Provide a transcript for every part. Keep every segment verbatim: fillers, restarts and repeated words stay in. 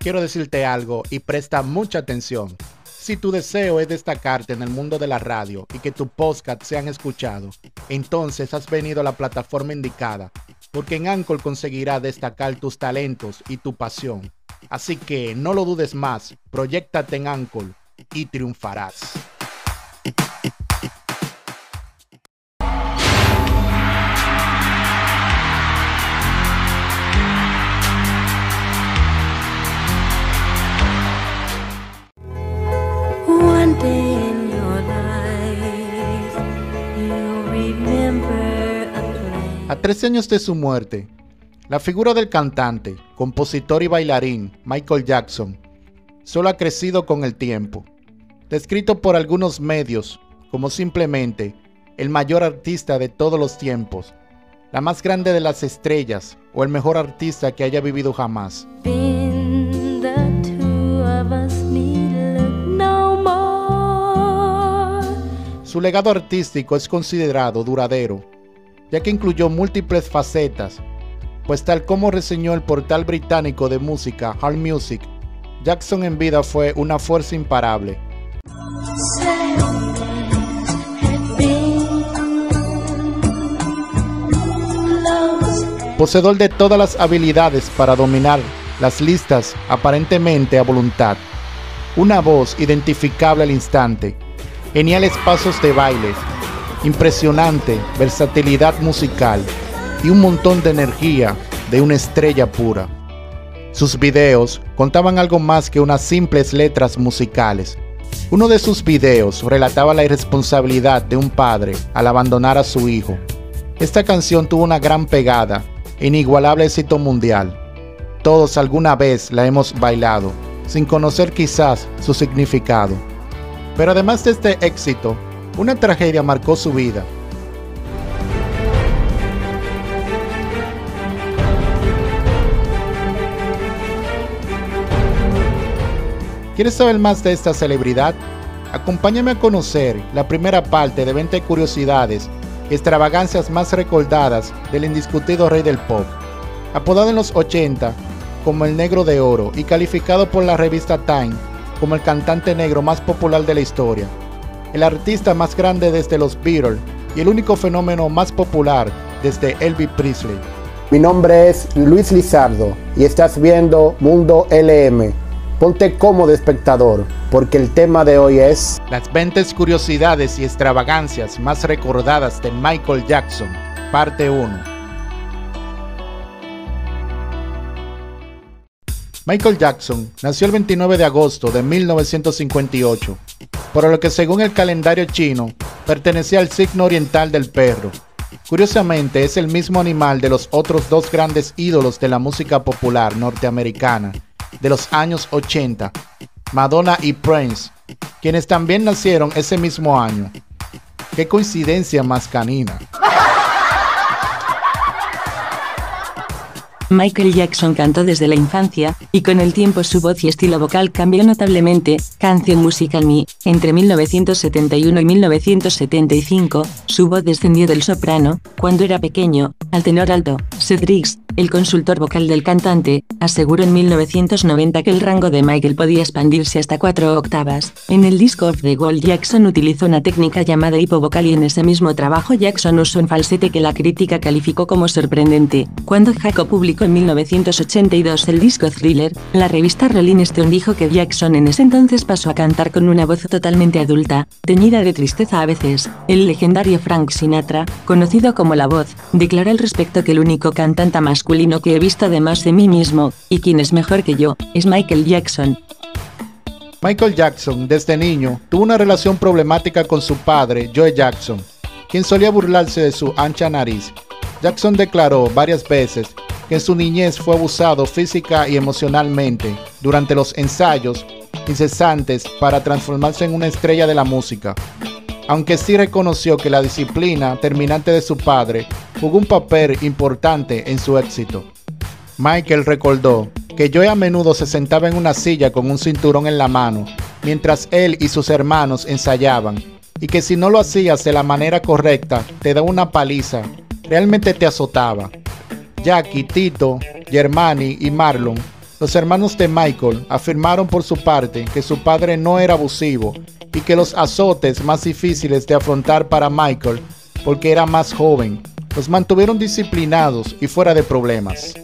Quiero decirte algo y presta mucha atención. Si tu deseo es destacarte en el mundo de la radio y que tu podcast sean escuchados, entonces has venido a la plataforma indicada, porque en Anchor conseguirás destacar tus talentos y tu pasión. Así que no lo dudes más, proyéctate en Anchor y triunfarás. A trece años de su muerte, la figura del cantante, compositor y bailarín Michael Jackson solo ha crecido con el tiempo, descrito por algunos medios como simplemente el mayor artista de todos los tiempos, la más grande de las estrellas o el mejor artista que haya vivido jamás. Su legado artístico es considerado duradero, ya que incluyó múltiples facetas, pues tal como reseñó el portal británico de música AllMusic, Jackson en vida fue una fuerza imparable. Poseedor de todas las habilidades para dominar las listas aparentemente a voluntad, una voz identificable al instante, geniales pasos de bailes, impresionante versatilidad musical y un montón de energía de una estrella pura. Sus videos contaban algo más que unas simples letras musicales. Uno de sus videos relataba la irresponsabilidad de un padre al abandonar a su hijo. Esta canción tuvo una gran pegada e inigualable éxito mundial. Todos alguna vez la hemos bailado, sin conocer quizás su significado. Pero además de este éxito, una tragedia marcó su vida. ¿Quieres saber más de esta celebridad? Acompáñame a conocer la primera parte de veinte curiosidades y extravagancias más recordadas del indiscutido rey del pop. Apodado en los ochenta como el Negro de Oro y calificado por la revista Time como el cantante negro más popular de la historia, el artista más grande desde los Beatles y el único fenómeno más popular desde Elvis Presley. Mi nombre es Luis Lizardo y estás viendo Mundo L M. Ponte cómodo, espectador, porque el tema de hoy es las veinte curiosidades y extravagancias más recordadas de Michael Jackson, parte uno. Michael Jackson nació el veintinueve de agosto de mil novecientos cincuenta y ocho, por lo que según el calendario chino, pertenecía al signo oriental del perro. Curiosamente, es el mismo animal de los otros dos grandes ídolos de la música popular norteamericana de los años ochenta, Madonna y Prince, quienes también nacieron ese mismo año. ¡Qué coincidencia más canina! Michael Jackson cantó desde la infancia, y con el tiempo su voz y estilo vocal cambió notablemente. Canción Musical Me. Entre mil novecientos setenta y uno y mil novecientos setenta y cinco, su voz descendió del soprano, cuando era pequeño, al tenor alto. Seth Riggs, el consultor vocal del cantante, aseguró en mil novecientos noventa que el rango de Michael podía expandirse hasta cuatro octavas. En el disco Off the Wall, Jackson utilizó una técnica llamada hipovocal y en ese mismo trabajo Jackson usó un falsete que la crítica calificó como sorprendente. Cuando Jaco publicó en mil novecientos ochenta y dos el disco Thriller, la revista Rolling Stone dijo que Jackson en ese entonces pasó a cantar con una voz totalmente adulta, teñida de tristeza a veces. El legendario Frank Sinatra, conocido como La Voz, declaró al respecto que el único cantante masculino que he visto además de mí mismo, y quien es mejor que yo, es Michael Jackson. Michael Jackson, desde niño, tuvo una relación problemática con su padre, Joe Jackson, quien solía burlarse de su ancha nariz. Jackson declaró varias veces que en su niñez fue abusado física y emocionalmente durante los ensayos incesantes para transformarse en una estrella de la música, aunque sí reconoció que la disciplina terminante de su padre jugó un papel importante en su éxito. Michael recordó que Joe a menudo se sentaba en una silla con un cinturón en la mano mientras él y sus hermanos ensayaban, y que si no lo hacías de la manera correcta te daba una paliza, realmente te azotaba. Jackie, Tito, Germani y Marlon Los hermanos de Michael afirmaron por su parte que su padre no era abusivo y que los azotes más difíciles de afrontar para Michael, porque era más joven, los mantuvieron disciplinados y fuera de problemas.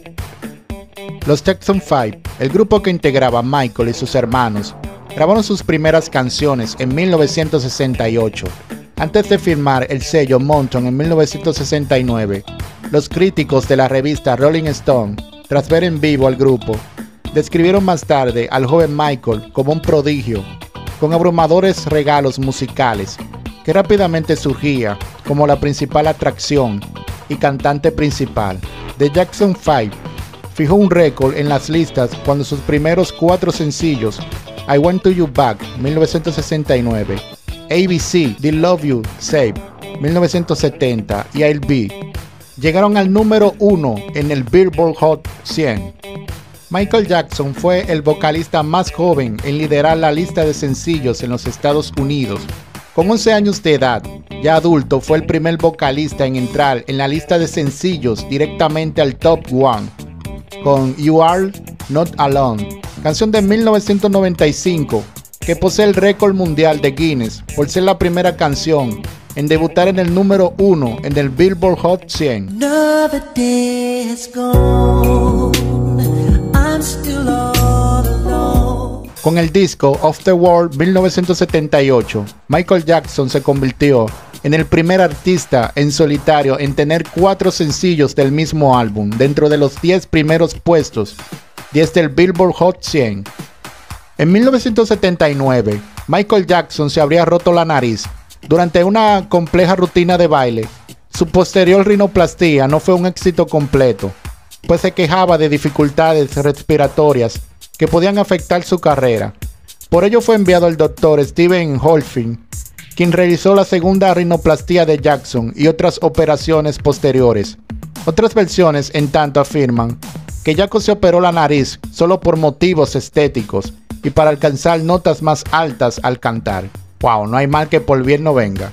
Los Jackson Five, el grupo que integraba a Michael y sus hermanos, grabaron sus primeras canciones en mil novecientos sesenta y ocho. Antes de firmar el sello Mountain en mil novecientos sesenta y nueve, los críticos de la revista Rolling Stone, tras ver en vivo al grupo, describieron más tarde al joven Michael como un prodigio, con abrumadores regalos musicales, que rápidamente surgía como la principal atracción y cantante principal. The Jackson Five fijó un récord en las listas cuando sus primeros cuatro sencillos, I Want to You Back, mil novecientos sesenta y nueve, A B C, The Love You Save, mil novecientos setenta y I'll Be, llegaron al número uno en el Billboard Hot cien. Michael Jackson fue el vocalista más joven en liderar la lista de sencillos en los Estados Unidos. Con once años de edad, ya adulto, fue el primer vocalista en entrar en la lista de sencillos directamente al Top One, con You Are Not Alone, canción de mil novecientos noventa y cinco, que posee el récord mundial de Guinness por ser la primera canción en debutar en el número uno en el Billboard Hot cien. Another day has gone. I'm still all alone. Con el disco Of the World mil novecientos setenta y ocho, Michael Jackson se convirtió en el primer artista en solitario en tener cuatro sencillos del mismo álbum dentro de los diez primeros puestos desde el Billboard Hot cien. En mil novecientos setenta y nueve, Michael Jackson se habría roto la nariz durante una compleja rutina de baile. Su posterior rinoplastia no fue un éxito completo, pues se quejaba de dificultades respiratorias que podían afectar su carrera. Por ello fue enviado al doctor Stephen Holfing, quien realizó la segunda rinoplastia de Jackson y otras operaciones posteriores. Otras versiones, en tanto, afirman que Jackson se operó la nariz solo por motivos estéticos y para alcanzar notas más altas al cantar. Wow, no hay mal que por bien no venga.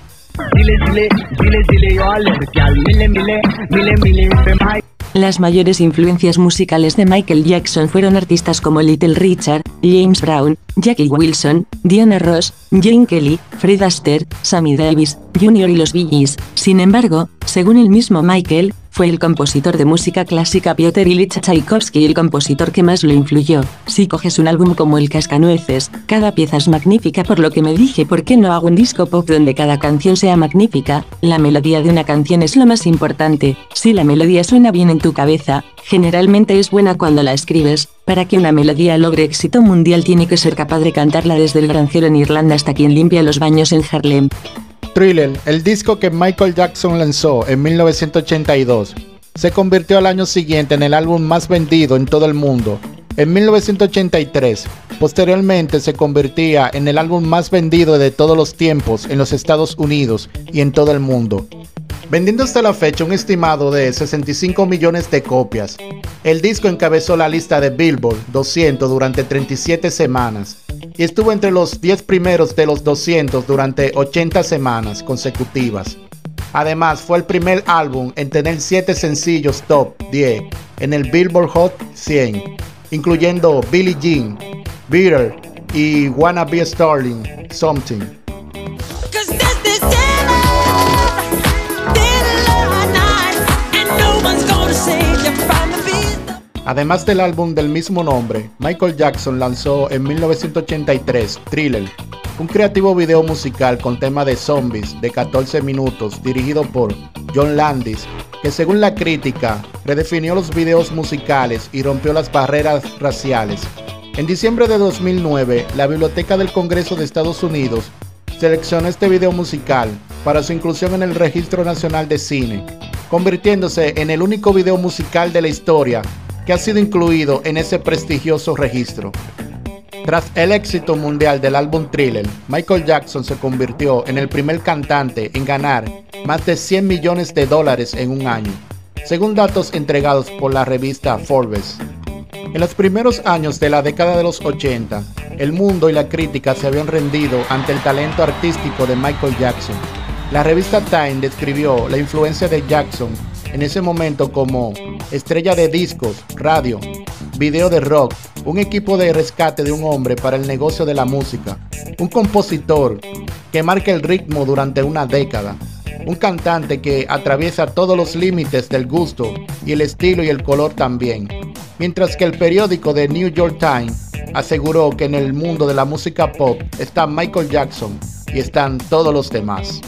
Las mayores influencias musicales de Michael Jackson fueron artistas como Little Richard, James Brown, Jackie Wilson, Diana Ross, Gene Kelly, Fred Astaire, Sammy Davis junior y los Bee Gees. Sin embargo, según el mismo Michael, fue el compositor de música clásica Piotr Ilich Tchaikovsky el compositor que más lo influyó. Si coges un álbum como El Cascanueces, cada pieza es magnífica, por lo que me dije, ¿por qué no hago un disco pop donde cada canción sea magnífica? La melodía de una canción es lo más importante. Si la melodía suena bien en tu cabeza, generalmente es buena cuando la escribes. Para que una melodía logre éxito mundial tiene que ser capaz de cantarla desde el granjero en Irlanda hasta quien limpia los baños en Harlem. Thriller, el disco que Michael Jackson lanzó en mil novecientos ochenta y dos, se convirtió al año siguiente en el álbum más vendido en todo el mundo. En mil novecientos ochenta y tres, posteriormente se convertía en el álbum más vendido de todos los tiempos en los Estados Unidos y en todo el mundo, vendiendo hasta la fecha un estimado de sesenta y cinco millones de copias. El disco encabezó la lista de Billboard doscientos durante treinta y siete semanas y estuvo entre los diez primeros de los doscientos durante ochenta semanas consecutivas. Además, fue el primer álbum en tener siete sencillos top diez en el Billboard Hot cien, incluyendo Billie Jean, Bitter y Wanna Be a Starling Something. Además del álbum del mismo nombre, Michael Jackson lanzó en mil novecientos ochenta y tres Thriller, un creativo video musical con tema de zombies de catorce minutos dirigido por John Landis, que según la crítica redefinió los videos musicales y rompió las barreras raciales. En diciembre de dos mil nueve, la Biblioteca del Congreso de Estados Unidos seleccionó este video musical para su inclusión en el Registro Nacional de Cine, convirtiéndose en el único video musical de la historia que ha sido incluido en ese prestigioso registro. Tras el éxito mundial del álbum Thriller, Michael Jackson se convirtió en el primer cantante en ganar más de cien millones de dólares en un año, según datos entregados por la revista Forbes. En los primeros años de la década de los ochenta, el mundo y la crítica se habían rendido ante el talento artístico de Michael Jackson. La revista Time describió la influencia de Jackson en ese momento como estrella de discos, radio, video de rock, un equipo de rescate de un hombre para el negocio de la música, un compositor que marca el ritmo durante una década, un cantante que atraviesa todos los límites del gusto y el estilo y el color también, mientras que el periódico The New York Times aseguró que en el mundo de la música pop está Michael Jackson y están todos los demás.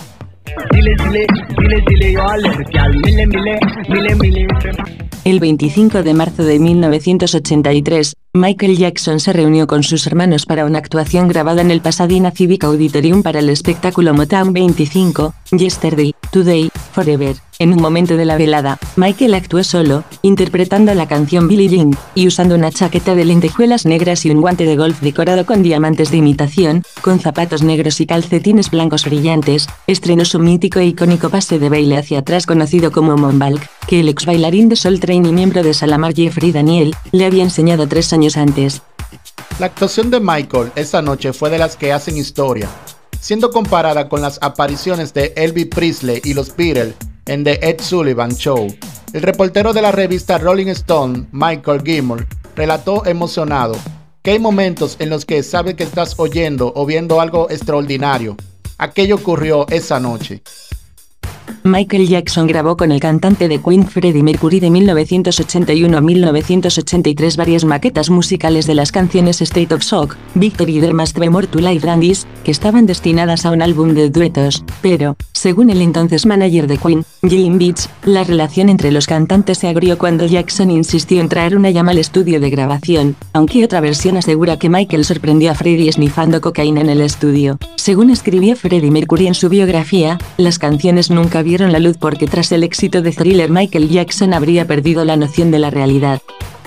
El veinticinco de marzo de mil novecientos ochenta y tres, Michael Jackson se reunió con sus hermanos para una actuación grabada en el Pasadena Civic Auditorium para el espectáculo Motown veinticinco, Yesterday, Today, Forever. En un momento de la velada, Michael actuó solo, interpretando la canción Billie Jean, y usando una chaqueta de lentejuelas negras y un guante de golf decorado con diamantes de imitación, con zapatos negros y calcetines blancos brillantes, estrenó su mítico e icónico pase de baile hacia atrás conocido como Moonwalk, que el ex bailarín de Soul Train y miembro de Shalamar Jeffrey Daniel, le había enseñado tres años antes. La actuación de Michael esa noche fue de las que hacen historia, siendo comparada con las apariciones de Elvis Presley y los Beatles en The Ed Sullivan Show. El reportero de la revista Rolling Stone, Michael Gilmore, relató emocionado que hay momentos en los que sabes que estás oyendo o viendo algo extraordinario. Aquello ocurrió esa noche. Michael Jackson grabó con el cantante de Queen Freddie Mercury de mil novecientos ochenta y uno a mil novecientos ochenta y tres varias maquetas musicales de las canciones State of Shock, Victory y There Must Be More to Life Than This, que estaban destinadas a un álbum de duetos, pero, según el entonces manager de Queen, Jim Beach, la relación entre los cantantes se agrió cuando Jackson insistió en traer una llama al estudio de grabación, aunque otra versión asegura que Michael sorprendió a Freddie esnifando cocaína en el estudio. Según escribió Freddie Mercury en su biografía, las canciones nunca vieron la luz porque tras el éxito de Thriller Michael Jackson habría perdido la noción de la realidad.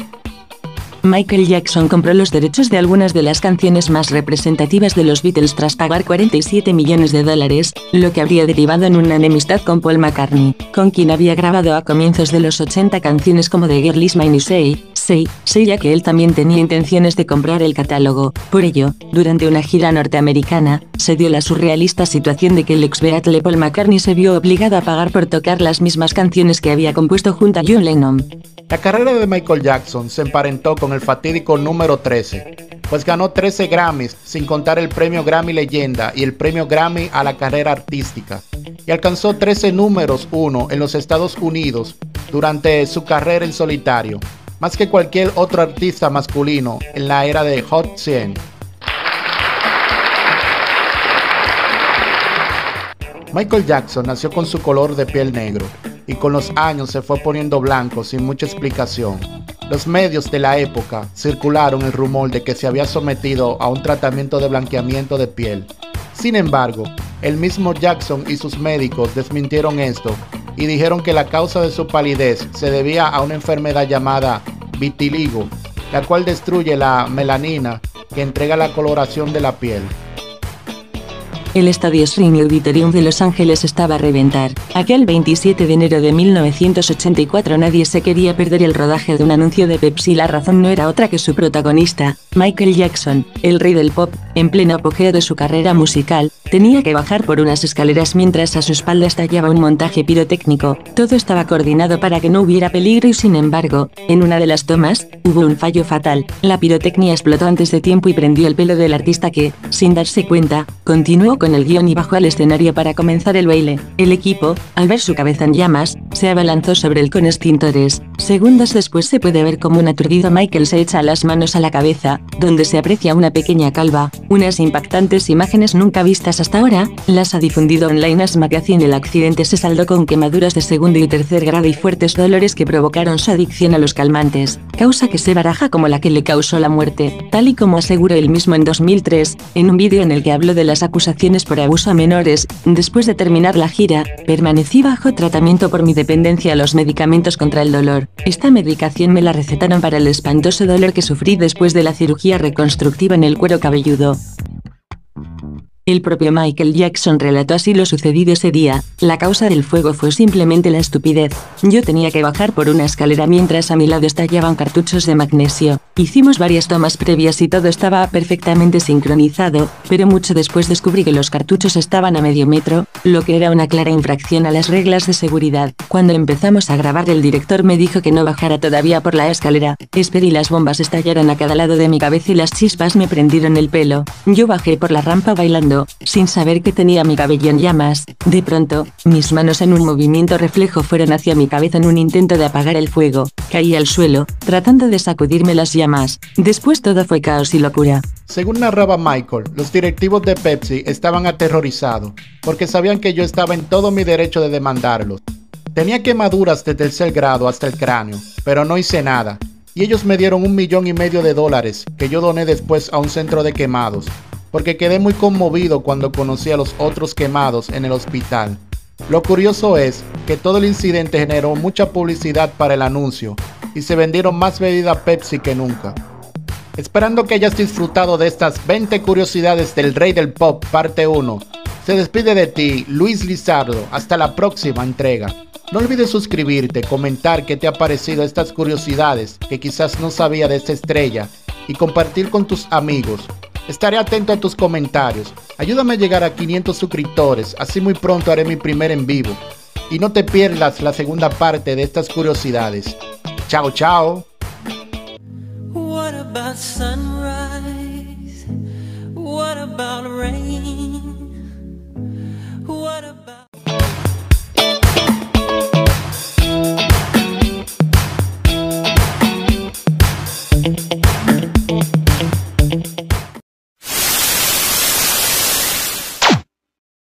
Michael Jackson compró los derechos de algunas de las canciones más representativas de los Beatles tras pagar cuarenta y siete millones de dólares, lo que habría derivado en una enemistad con Paul McCartney, con quien había grabado a comienzos de los ochenta canciones como The Girl Is Mine y Say, Say, Say, ya que él también tenía intenciones de comprar el catálogo. Por ello, durante una gira norteamericana, se dio la surrealista situación de que el ex Beatle Paul McCartney se vio obligado a pagar por tocar las mismas canciones que había compuesto junto a John Lennon. La carrera de Michael Jackson se emparentó con el fatídico número trece, pues ganó trece Grammys sin contar el premio Grammy Leyenda y el premio Grammy a la carrera artística, y alcanzó trece números uno en los Estados Unidos durante su carrera en solitario, más que cualquier otro artista masculino en la era de Hot cien. Michael Jackson nació con su color de piel negro y con los años se fue poniendo blanco sin mucha explicación. Los medios de la época circularon el rumor de que se había sometido a un tratamiento de blanqueamiento de piel. Sin embargo, el mismo Jackson y sus médicos desmintieron esto y dijeron que la causa de su palidez se debía a una enfermedad llamada vitiligo, la cual destruye la melanina que entrega la coloración de la piel. El estadio Shrine Auditorium de Los Ángeles estaba a reventar. Aquel veintisiete de enero de mil novecientos ochenta y cuatro nadie se quería perder el rodaje de un anuncio de Pepsi. La razón no era otra que su protagonista, Michael Jackson, el rey del pop, en pleno apogeo de su carrera musical, tenía que bajar por unas escaleras mientras a su espalda estallaba un montaje pirotécnico. Todo estaba coordinado para que no hubiera peligro y sin embargo, en una de las tomas, hubo un fallo fatal. La pirotecnia explotó antes de tiempo y prendió el pelo del artista que, sin darse cuenta, continuó con el guión y bajó al escenario para comenzar el baile. El equipo, al ver su cabeza en llamas, se abalanzó sobre él con extintores. Segundos después se puede ver como un aturdido Michael se echa las manos a la cabeza, donde se aprecia una pequeña calva. Unas impactantes imágenes nunca vistas hasta ahora, las ha difundido online As Magazine. El accidente se saldó con quemaduras de segundo y tercer grado y fuertes dolores que provocaron su adicción a los calmantes, causa que se baraja como la que le causó la muerte, tal y como aseguró él mismo en dos mil tres, en un vídeo en el que habló de las acusaciones por abuso a menores. Después de terminar la gira, permanecí bajo tratamiento por mi dependencia a los medicamentos contra el dolor. Esta medicación me la recetaron para el espantoso dolor que sufrí después de la cirugía reconstructiva en el cuero cabelludo. El propio Michael Jackson relató así lo sucedido ese día: la causa del fuego fue simplemente la estupidez. Yo tenía que bajar por una escalera mientras a mi lado estallaban cartuchos de magnesio. Hicimos varias tomas previas y todo estaba perfectamente sincronizado, pero mucho después descubrí que los cartuchos estaban a medio metro, lo que era una clara infracción a las reglas de seguridad. Cuando empezamos a grabar, el director me dijo que no bajara todavía por la escalera. Esperé y las bombas estallaron a cada lado de mi cabeza y las chispas me prendieron el pelo. Yo bajé por la rampa bailando, sin saber que tenía mi cabello en llamas. De pronto, mis manos en un movimiento reflejo fueron hacia mi cabeza en un intento de apagar el fuego. Caí al suelo, tratando de sacudirme las llamas. Después todo fue caos y locura. Según narraba Michael, los directivos de Pepsi estaban aterrorizados, porque sabían que yo estaba en todo mi derecho de demandarlos. Tenía quemaduras de tercer grado hasta el cráneo, pero no hice nada, y ellos me dieron un millón y medio de dólares, que yo doné después a un centro de quemados, porque quedé muy conmovido cuando conocí a los otros quemados en el hospital. Lo curioso es que todo el incidente generó mucha publicidad para el anuncio, y se vendieron más bebidas Pepsi que nunca. Esperando que hayas disfrutado de estas veinte curiosidades del Rey del Pop parte uno, se despide de ti Luis Lizardo. Hasta la próxima entrega. No olvides suscribirte, comentar qué te ha parecido estas curiosidades que quizás no sabía de esta estrella y compartir con tus amigos. Estaré atento a tus comentarios. Ayúdame a llegar a quinientos suscriptores, así muy pronto haré mi primer en vivo. Y no te pierdas la segunda parte de estas curiosidades. Chao, chao. What about sunrise? What about rain? What about